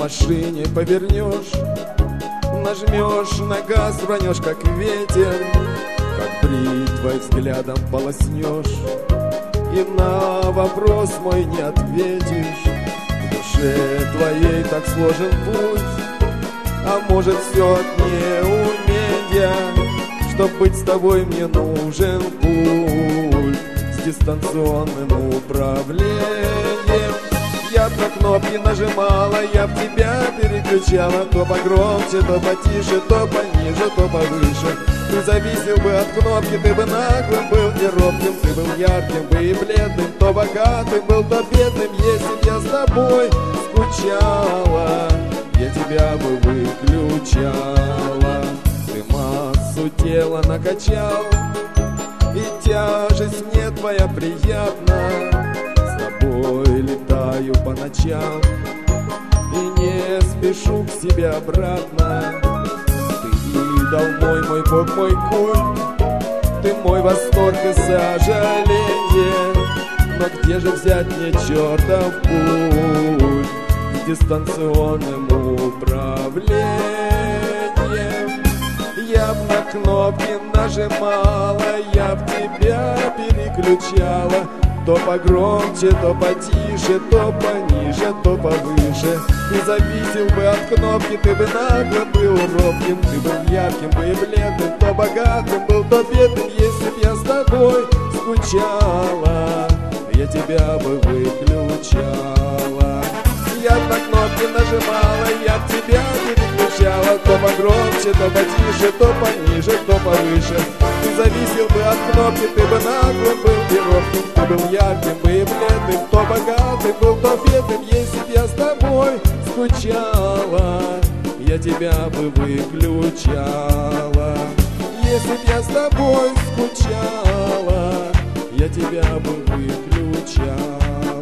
машине повернешь, нажмешь на газ, рванешь как ветер, как бритвой взглядом полоснешь, и на вопрос мой не ответишь. В душе твоей так сложен путь, а может все от неумения, чтоб быть с тобой мне нужен пульт с дистанционным управлением. Я б на кнопки нажимала, я б тебя переключала, то погромче, то потише, то пониже, то повыше. Ты зависел бы от кнопки, ты бы наглым был и робким, ты был ярким бы и бледным, то богатым был, то бедным. Если б я с тобой скучала, я тебя бы выключала. Ты массу тела накачал, и тяжесть мне твоя приятна. С тобой летаю по ночам и не спешу к себе обратно. Ты идол мой Бог, мой культ, ты мой восторг и сожаление. Но где же взять мне чертов путь с дистанционным управлением? Я б на кнопки нажимала, я б тебя переключала, то погромче, то потише, то пониже, то повыше. Ты зависел бы от кнопки, ты бы нагло был робким, ты был ярким бы и бледным, то богатым был, то бедным. Если б я с тобой скучала, я тебя бы выключала. Я б на кнопки нажимала, я б тебя переключала, то погромче, то потише, то пониже, то повыше. Ты зависел бы от кнопки, ты бы наглым был и робким, ты был ярким бы и бледным, то богатым был, то бедным. Если б я с тобой скучала, я тебя бы выключала. Если б я с тобой скучала, я тебя бы выключала.